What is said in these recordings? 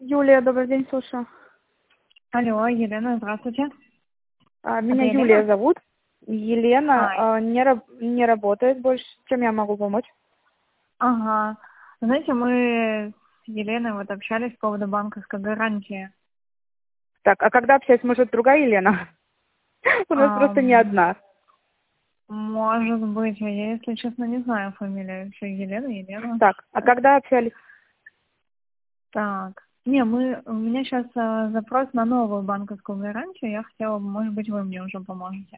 Юлия, добрый день, слушаю. Алло, Елена, здравствуйте. Меня Это Юлия Елена? зовут. Елена А, не работает больше. Чем я могу помочь? ага. Знаете, мы с Еленой вот общались по поводу банковской гарантии. Так, а когда общаюсь, может, другая Елена? У нас просто не Ам, одна. Может быть, а я, если честно, не знаю фамилию. Все, Елена. Так, а когда общались? Так. Не, у меня сейчас запрос на новую банковскую гарантию. Я хотела, может быть, вы мне уже поможете.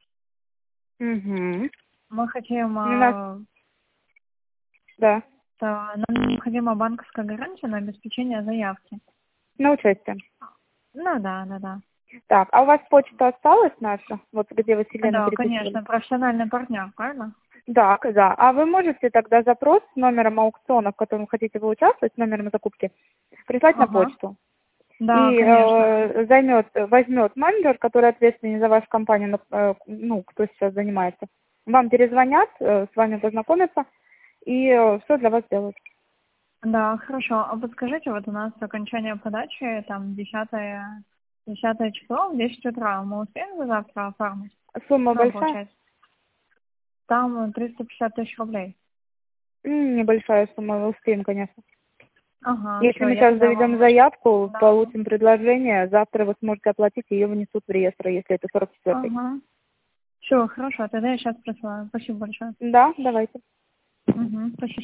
Угу. Мы хотим, У нас, да, нам необходима банковская гарантия на обеспечение заявки. на участие. Ну да. Так, а у вас почта осталась наша? Вот где вы с Еленой Да, переписывались? конечно, профессиональный партнер, правильно? Да, да. А вы можете тогда запрос с номером аукциона, в котором хотите вы участвовать, с номером закупки, прислать на Ага. почту? Да, И конечно. возьмет менеджер, который ответственный за вашу компанию, кто сейчас занимается. Вам перезвонят, с вами познакомятся и все для вас сделают. Да, хорошо. А подскажите, вот у нас окончание подачи, там, 10 число, в 10 утра. Мы успеем за завтра оформить? Сумма Ну, большая? получается. Там 350 тысяч рублей. Небольшая сумма, мы успеем, конечно. Ага, Если все, мы я сейчас тогда заведем вам... заявку, Да. получим предложение, завтра вы сможете оплатить, и ее внесут в реестр, если это 44-й. Ага. Все, хорошо, тогда я сейчас присылаю. Спасибо большое. Да, давайте. Угу, спасибо.